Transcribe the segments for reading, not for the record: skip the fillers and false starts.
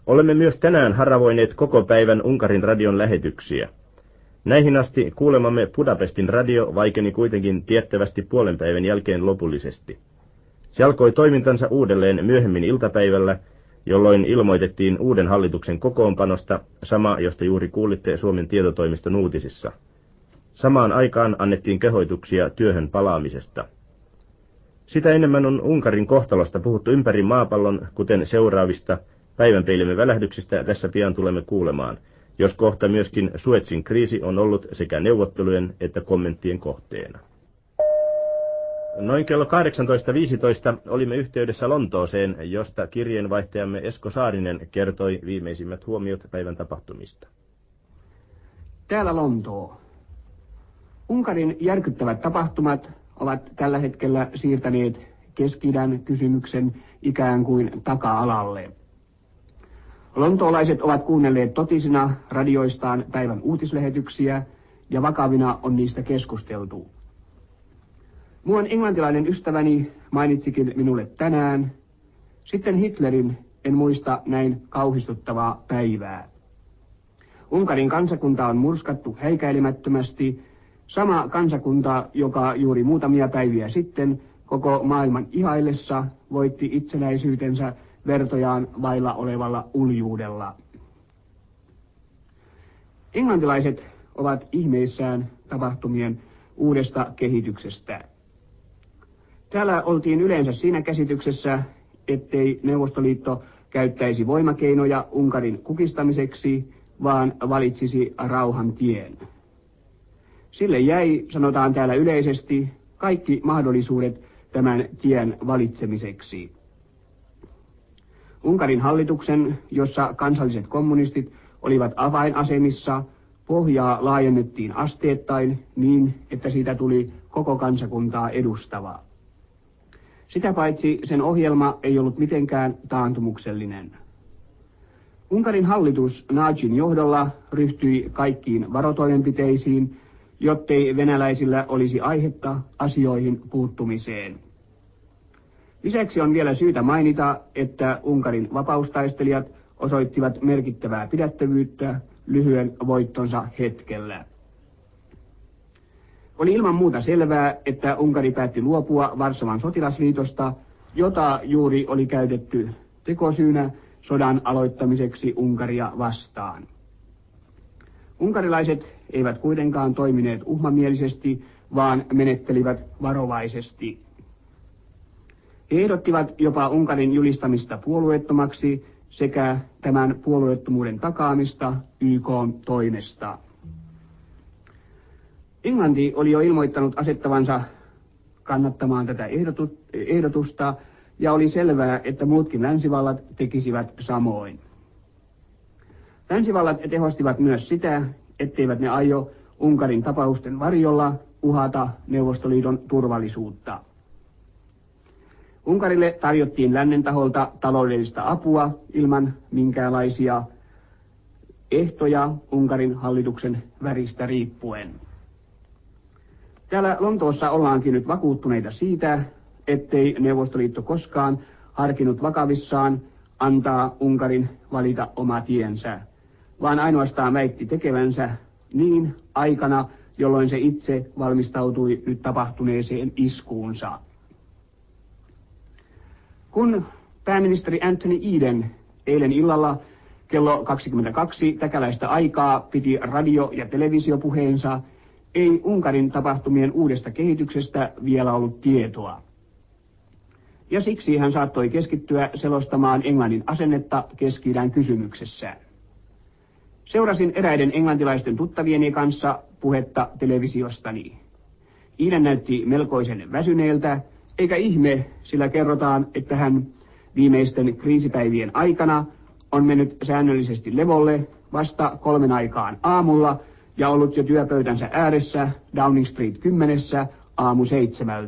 Olemme myös tänään haravoineet koko päivän Unkarin radion lähetyksiä. Näihin asti kuulemamme Budapestin radio vaikeni kuitenkin tiettävästi puolen päivän jälkeen lopullisesti. Se alkoi toimintansa uudelleen myöhemmin iltapäivällä, jolloin ilmoitettiin uuden hallituksen kokoonpanosta, sama josta juuri kuulitte Suomen tietotoimiston uutisissa. Samaan aikaan annettiin kehoituksia työhön palaamisesta. Sitä enemmän on Unkarin kohtalosta puhuttu ympäri maapallon, kuten seuraavista päivänpeilimme välähdyksistä tässä pian tulemme kuulemaan, jos kohta myöskin Suezin kriisi on ollut sekä neuvottelujen että kommenttien kohteena. Noin kello 18.15 olimme yhteydessä Lontooseen, josta kirjeenvaihtajamme Esko Saarinen kertoi viimeisimmät huomiot päivän tapahtumista. Täällä Lontoo. Unkarin järkyttävät tapahtumat ovat tällä hetkellä siirtäneet Keski-idän kysymyksen ikään kuin taka-alalle. Lontoolaiset ovat kuunnelleet totisina radioistaan päivän uutislähetyksiä ja vakavina on niistä keskusteltu. Muuan englantilainen ystäväni mainitsikin minulle tänään, sitten Hitlerin en muista näin kauhistuttavaa päivää. Unkarin kansakunta on murskattu häikäilemättömästi, sama kansakunta, joka juuri muutamia päiviä sitten koko maailman ihaillessa voitti itsenäisyytensä vertojaan vailla olevalla uljuudella. Englantilaiset ovat ihmeissään tapahtumien uudesta kehityksestä. Täällä oltiin yleensä siinä käsityksessä, ettei Neuvostoliitto käyttäisi voimakeinoja Unkarin kukistamiseksi, vaan valitsisi rauhan tien. Sille jäi, sanotaan täällä yleisesti, kaikki mahdollisuudet tämän tien valitsemiseksi. Unkarin hallituksen, jossa kansalliset kommunistit olivat avainasemissa, pohjaa laajennettiin asteittain niin, että siitä tuli koko kansakuntaa edustava. Sitä paitsi sen ohjelma ei ollut mitenkään taantumuksellinen. Unkarin hallitus Nagyin johdolla ryhtyi kaikkiin varotoimenpiteisiin, jottei venäläisillä olisi aihetta asioihin puuttumiseen. Lisäksi on vielä syytä mainita, että Unkarin vapaustaistelijat osoittivat merkittävää pidättävyyttä lyhyen voittonsa hetkellä. Oli ilman muuta selvää, että Unkari päätti luopua Varsovan sotilasliitosta, jota juuri oli käytetty tekosyynä sodan aloittamiseksi Unkaria vastaan. Unkarilaiset eivät kuitenkaan toimineet uhmamielisesti, vaan menettelivät varovaisesti. He ehdottivat jopa Unkarin julistamista puolueettomaksi sekä tämän puolueettomuuden takaamista YK:n toimesta. Englanti oli jo ilmoittanut asettavansa kannattamaan tätä ehdotusta ja oli selvää, että muutkin länsivallat tekisivät samoin. Länsivallat tehostivat myös sitä, etteivät ne aio Unkarin tapausten varjolla uhata Neuvostoliiton turvallisuutta. Unkarille tarjottiin lännen taholta taloudellista apua ilman minkäänlaisia ehtoja Unkarin hallituksen väristä riippuen. Täällä Lontoossa ollaankin nyt vakuuttuneita siitä, ettei Neuvostoliitto koskaan harkinnut vakavissaan antaa Unkarin valita oma tiensä, vaan ainoastaan väitti tekevänsä niin aikana, jolloin se itse valmistautui nyt tapahtuneeseen iskuunsa. Kun pääministeri Anthony Eden eilen illalla kello 22 täkäläistä aikaa piti radio- ja televisiopuheensa, ei Unkarin tapahtumien uudesta kehityksestä vielä ollut tietoa. Ja siksi hän saattoi keskittyä selostamaan Englannin asennetta Keski-idän kysymyksessä. Seurasin eräiden englantilaisten tuttavieni kanssa puhetta televisiostani. Eden näytti melkoisen väsyneeltä, eikä ihme, sillä kerrotaan, että hän viimeisten kriisipäivien aikana on mennyt säännöllisesti levolle vasta 3 aikaan aamulla ja ollut jo työpöytänsä ääressä Downing Street 10 aamu 7.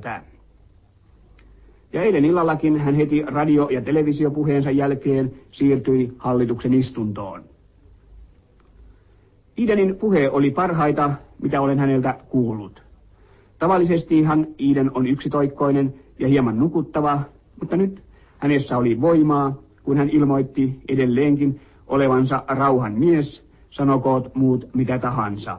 Ja eilen illallakin hän heti radio- ja televisiopuheensa jälkeen siirtyi hallituksen istuntoon. Edenin puhe oli parhaita, mitä olen häneltä kuullut. Tavallisestihan Eden on yksitoikkoinen ja hieman nukuttava, mutta nyt hänessä oli voimaa, kun hän ilmoitti edelleenkin olevansa rauhan mies, sanokoot muut mitä tahansa.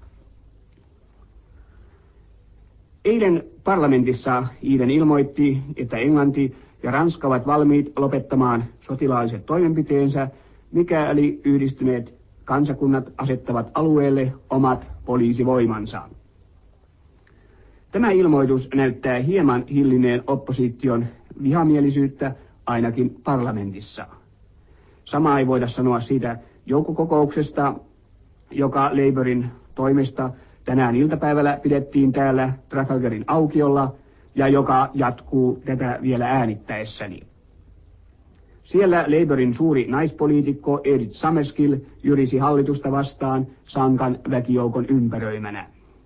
Eilen parlamentissa Eden ilmoitti, että Englanti ja Ranska ovat valmiit lopettamaan sotilaalliset toimenpiteensä, mikäli yhdistyneet kansakunnat asettavat alueelle omat poliisivoimansa. Tämä ilmoitus näyttää hieman hillineen opposition vihamielisyyttä ainakin parlamentissa. Sama ei voida sanoa siitä joukkokokouksesta, joka Labourin toimesta tänään iltapäivällä pidettiin täällä Trafalgarin aukiolla ja joka jatkuu tätä vielä äänittäessäni. Siellä Labourin suuri naispoliitikko Edith Summerskill jyrisi hallitusta vastaan sankan väkijoukon ympäröimänä.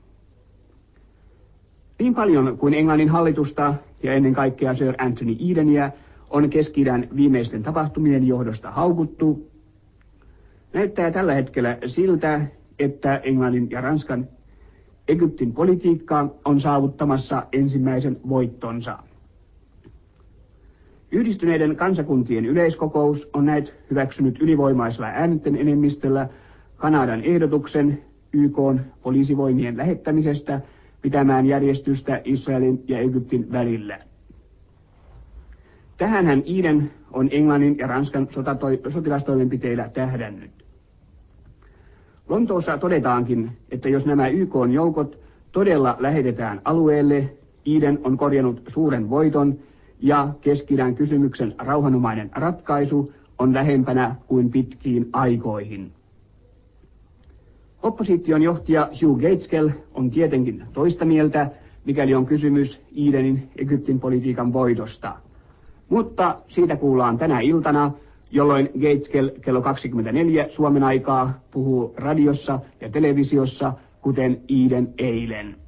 Niin paljon kuin Englannin hallitusta ja ennen kaikkea Sir Anthony Edeniä on Keski-idän viimeisten tapahtumien johdosta haukuttu, näyttää tällä hetkellä siltä, että Englannin ja Ranskan Egyptin politiikka on saavuttamassa ensimmäisen voittonsa. Yhdistyneiden kansakuntien yleiskokous on näet hyväksynyt ylivoimaisella äänten enemmistöllä Kanadan ehdotuksen YK:n poliisivoimien lähettämisestä pitämään järjestystä Israelin ja Egyptin välillä. Tähänhän Eden on Englannin ja Ranskan sotilastoimenpiteillä tähdännyt. Lontoossa todetaankin, että jos nämä YK:n joukot todella lähetetään alueelle, Eden on korjannut suuren voiton ja Keski-idän kysymyksen rauhanomainen ratkaisu on lähempänä kuin pitkiin aikoihin. Opposition johtaja Hugh Gaitskell on tietenkin toista mieltä, mikäli on kysymys Edenin Egyptin politiikan voitosta. Mutta siitä kuullaan tänä iltana, jolloin Gaitskell kello 24 Suomen aikaa puhuu radiossa ja televisiossa, kuten Eden eilen.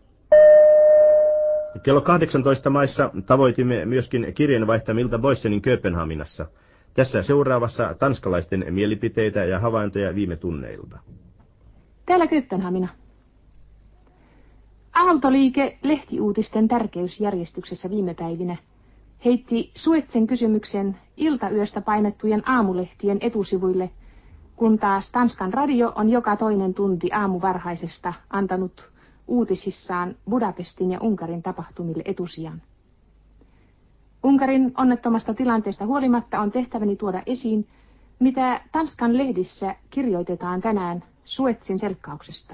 Kello 18 maissa tavoitimme myöskin kirjeenvaihtamilta Boyssenin Kööpenhaminassa. Tässä seuraavassa tanskalaisten mielipiteitä ja havaintoja viime tunneilta. Täällä Kööpenhamina. Aaltoliike lehtiuutisten tärkeysjärjestyksessä viime päivinä heitti Suetsen kysymyksen iltayöstä painettujen aamulehtien etusivuille, kun taas Tanskan radio on joka toinen tunti aamuvarhaisesta antanut uutisissaan Budapestin ja Unkarin tapahtumille etusijan. Unkarin onnettomasta tilanteesta huolimatta on tehtäväni tuoda esiin, mitä Tanskan lehdissä kirjoitetaan tänään Suetsin selkkauksesta.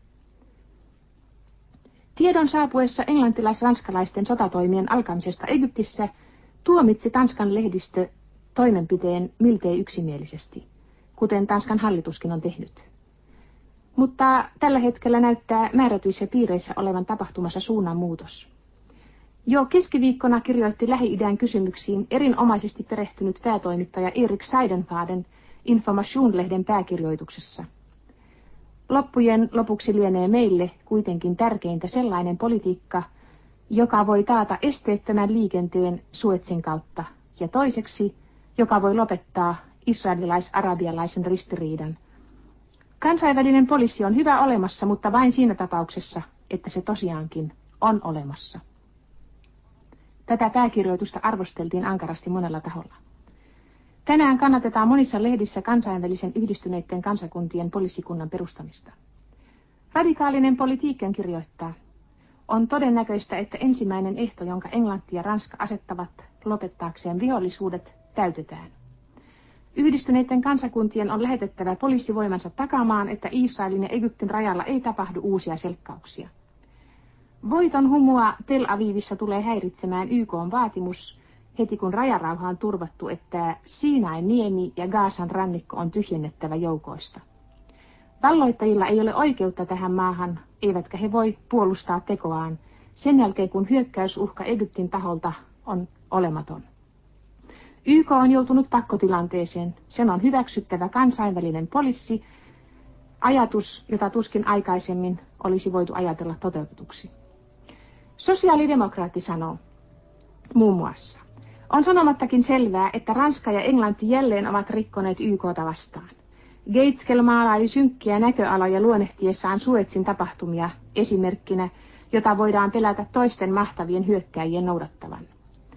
Tiedon saapuessa englantilais-ranskalaisten sotatoimien alkamisesta Egyptissä tuomitsi Tanskan lehdistö toimenpiteen miltei yksimielisesti, kuten Tanskan hallituskin on tehnyt. Mutta tällä hetkellä näyttää määrätyissä piireissä olevan tapahtumassa suunnanmuutos. Jo keskiviikkona kirjoitti Lähi-idän kysymyksiin erinomaisesti perehtynyt päätoimittaja Erik Seidenfaden Information-lehden pääkirjoituksessa. Loppujen lopuksi lienee meille kuitenkin tärkeintä sellainen politiikka, joka voi taata esteettömän liikenteen Suetsin kautta, ja toiseksi, joka voi lopettaa israelilais-arabialaisen ristiriidan. Kansainvälinen poliisi on hyvä olemassa, mutta vain siinä tapauksessa, että se tosiaankin on olemassa. Tätä pääkirjoitusta arvosteltiin ankarasti monella taholla. Tänään kannatetaan monissa lehdissä kansainvälisen yhdistyneiden kansakuntien poliisikunnan perustamista. Radikaalinen Politiiken kirjoittaa, on todennäköistä, että ensimmäinen ehto, jonka Englanti ja Ranska asettavat lopettaakseen vihollisuudet, täytetään. Yhdistyneiden kansakuntien on lähetettävä poliisivoimansa takaamaan, että Israelin ja Egyptin rajalla ei tapahdu uusia selkkauksia. Voiton humua Tel Avivissa tulee häiritsemään YK:n vaatimus, heti kun rajarauha on turvattu, että Siinain niemi ja Gaasan rannikko on tyhjennettävä joukoista. Valloittajilla ei ole oikeutta tähän maahan, eivätkä he voi puolustaa tekoaan, sen jälkeen kun hyökkäysuhka Egyptin taholta on olematon. YK on joutunut pakkotilanteeseen, sen on hyväksyttävä kansainvälinen poliisi, ajatus, jota tuskin aikaisemmin olisi voitu ajatella toteutetuksi. Sosiaalidemokraatti sanoo muun muassa, on sanomattakin selvää, että Ranska ja Englanti jälleen ovat rikkoneet YK:ta vastaan. Gaitskell maalaili synkkiä näköaloja luonnehtiessaan Suetsin tapahtumia esimerkkinä, jota voidaan pelätä toisten mahtavien hyökkääjien noudattavan.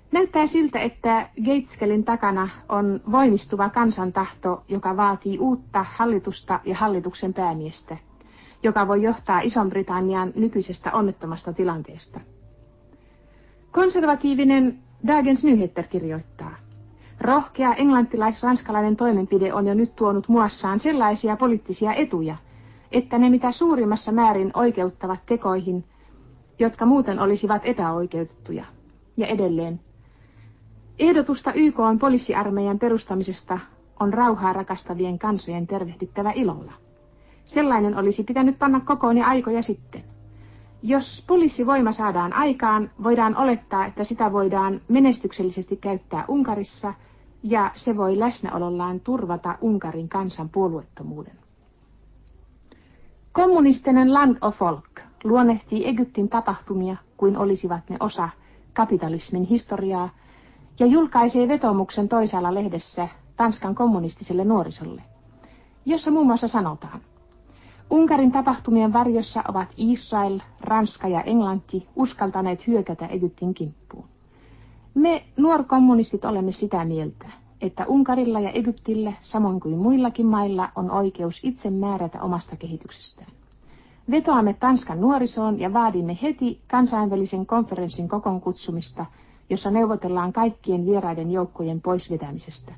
Näyttää siltä, että Gateskelin takana on voimistuva kansantahto, joka vaatii uutta hallitusta ja hallituksen päämiestä, joka voi johtaa Ison-Britannian nykyisestä onnettomasta tilanteesta. Konservatiivinen Dagens Nyheter kirjoittaa: rohkea englantilais-ranskalainen toimenpide on jo nyt tuonut muassaan sellaisia poliittisia etuja, että ne mitä suurimmassa määrin oikeuttavat tekoihin, jotka muuten olisivat epäoikeutettuja. Ja edelleen: ehdotusta YK:n poliisiarmeijan perustamisesta on rauhaa rakastavien kansojen tervehdittävä ilolla. Sellainen olisi pitänyt panna kokoon jo aikoja sitten. Jos poliisivoima saadaan aikaan, voidaan olettaa, että sitä voidaan menestyksellisesti käyttää Unkarissa, ja se voi läsnäolollaan turvata Unkarin kansan puolueettomuuden. Kommunistinen Land of Folk luonnehtii Egyptin tapahtumia kuin olisivat ne osa kapitalismin historiaa, ja julkaisee vetomuksen toisaalla lehdessä Tanskan kommunistiselle nuorisolle, jossa muun muassa sanotaan: Unkarin tapahtumien varjossa ovat Israel, Ranska ja Englanti uskaltaneet hyökätä Egyptin kimppuun. Me nuorkommunistit olemme sitä mieltä, että Unkarilla ja Egyptillä, samoin kuin muillakin mailla, on oikeus itse määrätä omasta kehityksestään. Vetoamme Tanskan nuorisoon ja vaadimme heti kansainvälisen konferenssin kokoon kutsumista, jossa neuvotellaan kaikkien vieraiden joukkojen poisvetämisestä.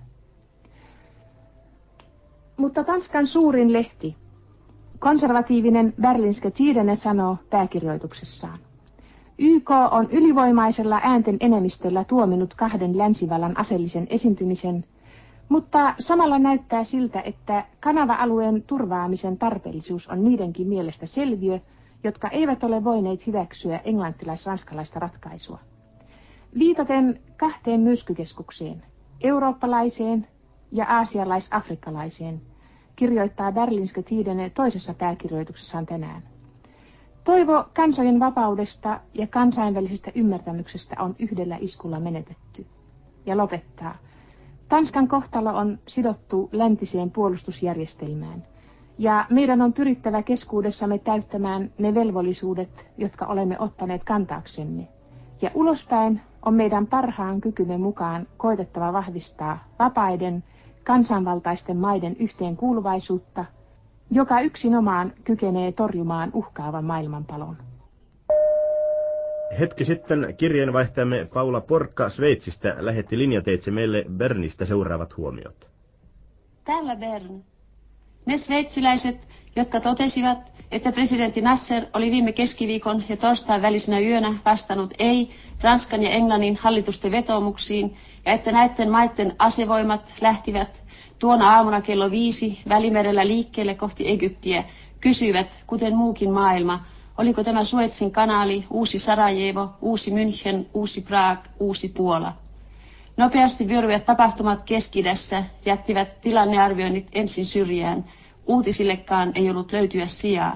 Mutta Tanskan suurin lehti, konservatiivinen Berlingske Tidende, sanoo pääkirjoituksessaan: YK on ylivoimaisella äänten enemmistöllä tuominut 2 länsivallan aseellisen esiintymisen, mutta samalla näyttää siltä, että Kanava-alueen turvaamisen tarpeellisuus on niidenkin mielestä selviö, jotka eivät ole voineet hyväksyä englantilais-ranskalaista ratkaisua. Viitaten 2 myrskykeskukseen, eurooppalaiseen ja aasialais-afrikkalaiseen, kirjoittaa Berlingske Tidende toisessa pääkirjoituksessaan tänään: toivo kansojen vapaudesta ja kansainvälisestä ymmärtämyksestä on yhdellä iskulla menetetty. Ja lopettaa: Tanskan kohtalo on sidottu läntiseen puolustusjärjestelmään, ja meidän on pyrittävä keskuudessamme täyttämään ne velvollisuudet, jotka olemme ottaneet kantaaksemme. Ja ulospäin on meidän parhaan kykymme mukaan koetettava vahvistaa vapaiden, kansanvaltaisten maiden yhteenkuuluvaisuutta, joka yksinomaan kykenee torjumaan uhkaavan maailmanpalon. Hetki sitten kirjeenvaihtajamme Paula Porkka Sveitsistä lähetti linjateitse meille Bernistä seuraavat huomiot. Täällä Bern. Ne sveitsiläiset, jotka totesivat, että presidentti Nasser oli viime keskiviikon ja torstain välisenä yönä vastannut ei Ranskan ja Englannin hallitusten vetoomuksiin, ja että näiden maiden asevoimat lähtivät tuona aamuna kello 5 Välimerellä liikkeelle kohti Egyptiä, kysyivät, kuten muukin maailma, oliko tämä Suezin kanaali, uusi Sarajevo, uusi München, uusi Prag, uusi Puola. Nopeasti vyöryvät tapahtumat Keski-idässä jättivät tilannearvioinnit ensin syrjään. Uutisillekaan ei ollut löytyä sijaa.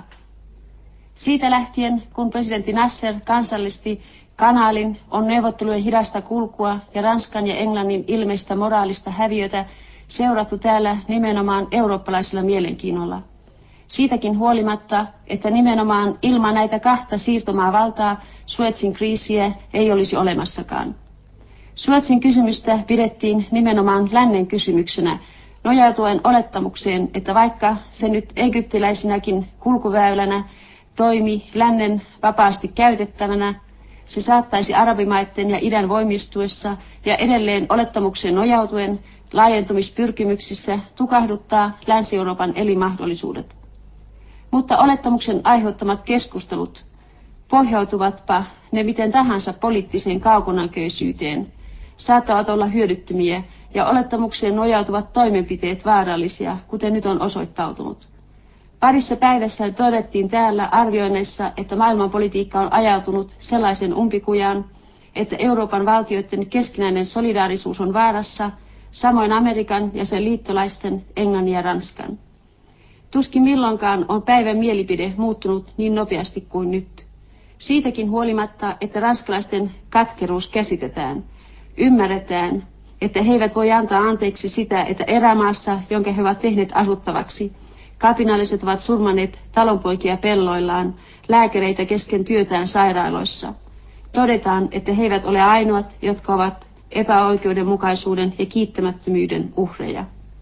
Siitä lähtien, kun presidentti Nasser kansallisti kanaalin, on neuvottelujen hidasta kulkua ja Ranskan ja Englannin ilmeistä moraalista häviötä seurattu täällä nimenomaan eurooppalaisella mielenkiinnolla. Siitäkin huolimatta, että nimenomaan ilman näitä 2 siirtomaavaltaa Suezin kriisiä ei olisi olemassakaan. Suezin kysymystä pidettiin nimenomaan lännen kysymyksenä, nojautuen olettamukseen, että vaikka se nyt egyptiläisenäkin kulkuväylänä toimi lännen vapaasti käytettävänä, se saattaisi arabimaiden ja idän voimistuessa ja edelleen olettamukseen nojautuen laajentumispyrkimyksissä tukahduttaa Länsi-Euroopan elinmahdollisuudet. Mutta olettamuksen aiheuttamat keskustelut, pohjautuvatpa ne miten tahansa poliittiseen kaukonäköisyyteen, saattavat olla hyödyttömiä ja olettamukseen nojautuvat toimenpiteet vaarallisia, kuten nyt on osoittautunut. Parissa päivässä todettiin täällä arvioinneissa, että maailmanpolitiikka on ajautunut sellaisen umpikujaan, että Euroopan valtioiden keskinäinen solidaarisuus on vaarassa, samoin Amerikan ja sen liittolaisten Englannin ja Ranskan. Tuskin milloinkaan on päivän mielipide muuttunut niin nopeasti kuin nyt. Siitäkin huolimatta, että ranskalaisten katkeruus käsitetään, ymmärretään, että he eivät voi antaa anteeksi sitä, että erämaassa, jonka he ovat tehneet asuttavaksi, kapinalliset ovat surmanneet talonpoikia pelloillaan, lääkäreitä kesken työtään sairaaloissa. todetaan, että he eivät ole ainoat, jotka ovat epäoikeudenmukaisuuden ja kiittämättömyyden uhreja.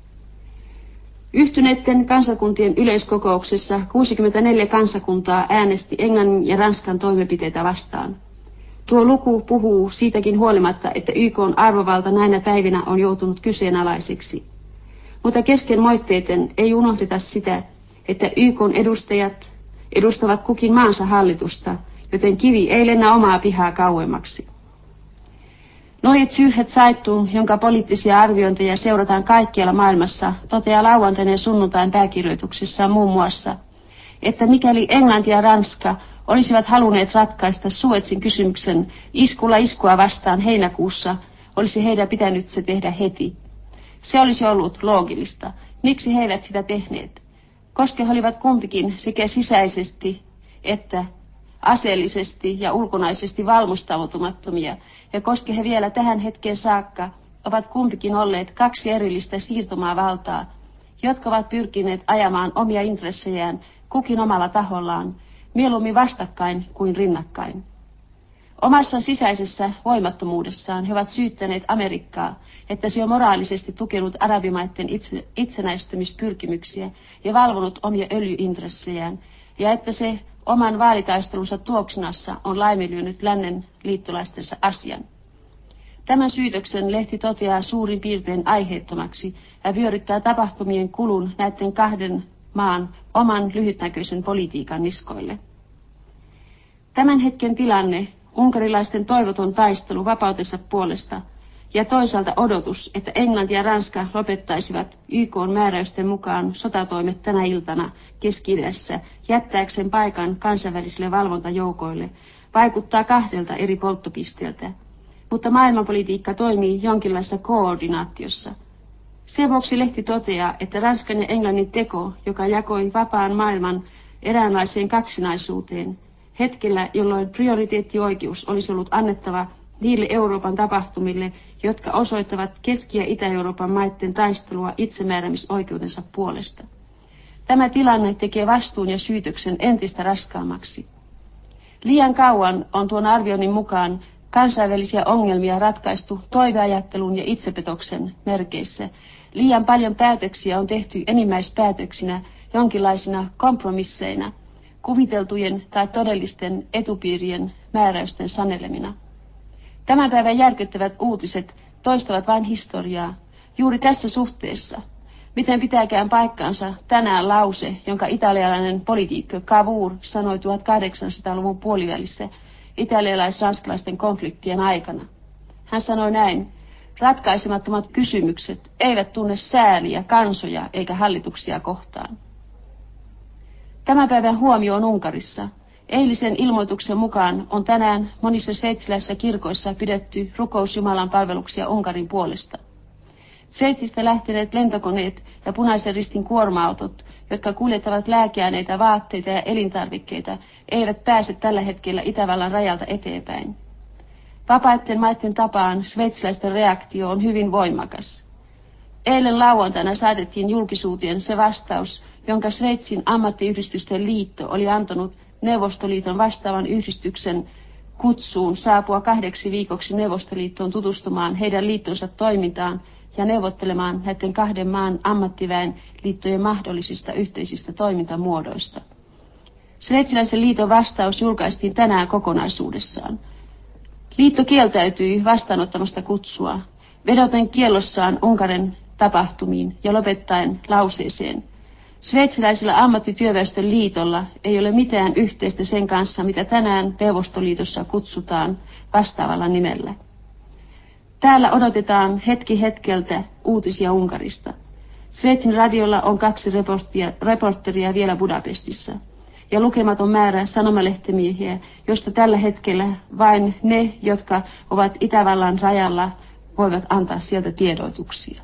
Yhtyneiden kansakuntien yleiskokouksessa 64 kansakuntaa äänesti Englannin ja Ranskan toimenpiteitä vastaan. Tuo luku puhuu siitäkin huolimatta, että YK:n arvovalta näinä päivinä on joutunut kyseenalaiseksi. Mutta kesken moitteiden ei unohdeta sitä, että YK:n edustajat edustavat kukin maansa hallitusta, joten kivi ei lennä omaa pihaa kauemmaksi. Neue Zürcher Zeitung, jonka poliittisia arviointeja seurataan kaikkialla maailmassa, toteaa lauantaina ja sunnuntain pääkirjoituksissaan muun muassa, että mikäli Englanti ja Ranska olisivat halunneet ratkaista Suezin kysymyksen iskulla iskua vastaan heinäkuussa, olisi heidän pitänyt se tehdä heti. Se olisi ollut loogillista. Miksi he eivät sitä tehneet? Koska he olivat kumpikin sekä sisäisesti että aseellisesti ja ulkonaisesti valmistautumattomia, ja koska he vielä tähän hetkeen saakka ovat kumpikin olleet kaksi erillistä siirtomaavaltaa, jotka ovat pyrkineet ajamaan omia intressejään kukin omalla tahollaan, mieluummin vastakkain kuin rinnakkain. Omassa sisäisessä voimattomuudessaan he ovat syyttäneet Amerikkaa, että se on moraalisesti tukenut arabimaiden itsenäistymispyrkimyksiä ja valvonut omia öljyintressejään, ja että se oman vaalitaistelunsa tuoksinassa on laiminlyönyt lännen liittolaistensa asian. Tämän syytöksen lehti toteaa suurin piirtein aiheettomaksi ja vyöryttää tapahtumien kulun näiden kahden maan oman lyhytnäköisen politiikan niskoille. Tämän hetken tilanne, unkarilaisten toivoton taistelu vapautensa puolesta ja toisaalta odotus, että Englanti ja Ranska lopettaisivat YK:n määräysten mukaan sotatoimet tänä iltana Keski-idässä jättääkseen paikan kansainvälisille valvontajoukoille, vaikuttaa kahdelta eri polttopisteeltä, mutta maailmanpolitiikka toimii jonkinlaisessa koordinaatiossa. Sen vuoksi lehti toteaa, että Ranskan ja Englannin teko, joka jakoi vapaan maailman eräänlaiseen kaksinaisuuteen, hetkellä, jolloin prioriteettioikeus olisi ollut annettava niille Euroopan tapahtumille, jotka osoittavat Keski- ja Itä-Euroopan maiden taistelua itsemääräämisoikeutensa puolesta. Tämä tilanne tekee vastuun ja syytöksen entistä raskaammaksi. Liian kauan on tuon arvioinnin mukaan kansainvälisiä ongelmia ratkaistu toiveajattelun ja itsepetoksen merkeissä. Liian paljon päätöksiä on tehty enimmäispäätöksinä, jonkinlaisina kompromisseina, kuviteltujen tai todellisten etupiirien määräysten sanelemina. Tämän päivän järkyttävät uutiset toistavat vain historiaa. Juuri tässä suhteessa, miten pitääkään paikkaansa tänään lause, jonka italialainen poliitikko Cavour sanoi 1800-luvun puolivälissä italialais-ranskalaisten konfliktien aikana. Hän sanoi näin: ratkaisemattomat kysymykset eivät tunne sääliä kansoja eikä hallituksia kohtaan. Tämän päivän huomio on Unkarissa. Eilisen ilmoituksen mukaan on tänään monissa sveitsiläisissä kirkoissa pidetty rukous Jumalan palveluksia Unkarin puolesta. Sveitsistä lähteneet lentokoneet ja punaisen ristin kuorma-autot, jotka kuljettavat lääkeaineita, vaatteita ja elintarvikkeita, eivät pääse tällä hetkellä Itävallan rajalta eteenpäin. Vapaiden maiden tapaan sveitsiläisten reaktio on hyvin voimakas. Eilen lauantaina saatettiin julkisuuteen se vastaus, jonka Sveitsin ammattiyhdistysten liitto oli antanut Neuvostoliiton vastaavan yhdistyksen kutsuun saapua 2 viikoksi Neuvostoliittoon tutustumaan heidän liittonsa toimintaan ja neuvottelemaan näiden kahden maan ammattiväen liittojen mahdollisista yhteisistä toimintamuodoista. Sveitsiläisen liiton vastaus julkaistiin tänään kokonaisuudessaan. Liitto kieltäytyi vastaanottamasta kutsua, vedoten kiellossaan Unkarin tapahtumiin ja lopettaen lauseeseen: sveitsiläisellä ammattityöväestön liitolla ei ole mitään yhteistä sen kanssa, mitä tänään Neuvostoliitossa kutsutaan vastaavalla nimellä. Täällä odotetaan hetki hetkeltä uutisia Unkarista. Sveitsin radiolla on 2 reporteria vielä Budapestissa ja lukematon määrä sanomalehtimiehiä, joista tällä hetkellä vain ne, jotka ovat Itävallan rajalla, voivat antaa sieltä tiedotuksia.